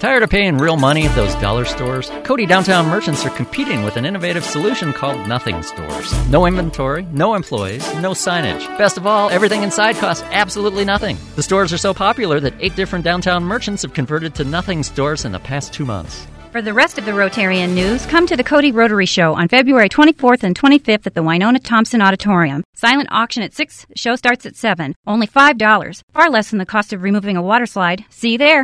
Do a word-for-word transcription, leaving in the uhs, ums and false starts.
Tired of paying real money at those dollar stores? Cody Downtown merchants are competing with an innovative solution called Nothing Stores. No inventory, no employees, no signage. Best of all, everything inside costs absolutely nothing. The stores are so popular that eight different downtown merchants have converted to Nothing Stores in the past two months. For the rest of the Rotarian news, come to the Cody Rotary Show on February twenty-fourth and twenty-fifth at the Winona Thompson Auditorium. Silent auction at six, show starts at seven. Only five dollars, far less than the cost of removing a water slide. See you there.